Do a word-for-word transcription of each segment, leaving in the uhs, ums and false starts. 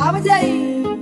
Baba Jai.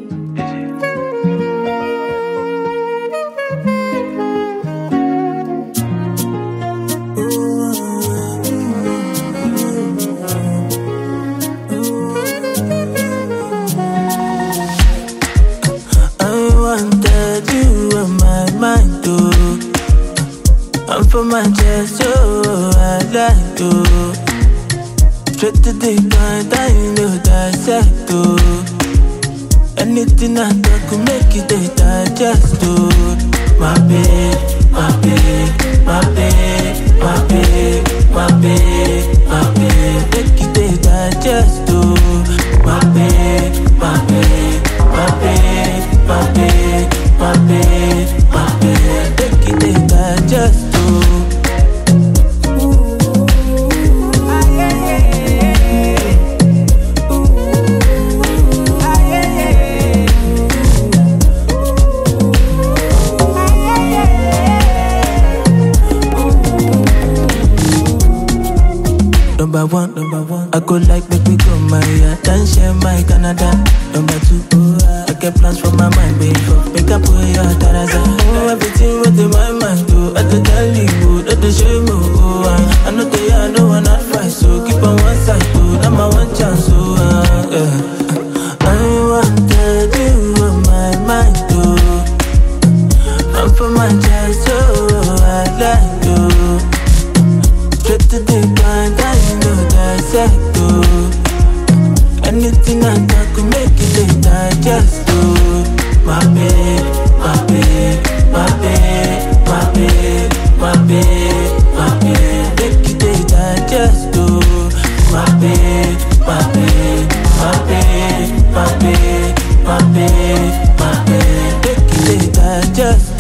I'm from Manchester, I like to. Straight to the point, I know dissect to. Anything I talk could make it they digest to. My babe, my babe, my babe, my babe, my babe, my babe. Make it they digest to. My babe, my babe, my babe, my babe, my babe, my babe. Make it they digest to. Number one, number one, I go like make me go my attention, my Canada. Number two, oh, I get plans for my mind, baby. Make up for your taraza. Oh, everything within my mind, too. I to tell you, that the shame, oh, I know they are no one advice, so keep on one side, too. Number one chance, oh, uh, yeah. I wanted you on my mind, too. I'm from Manchester, so I like you. Straight to the point, I know dissect to. Anything I talk could make it they digest to. My babe, my babe, my babe, my babe, my babe, my babe. Make it they digest to. My babe, my babe, my babe, my babe, my babe, my babe. Make it they digest.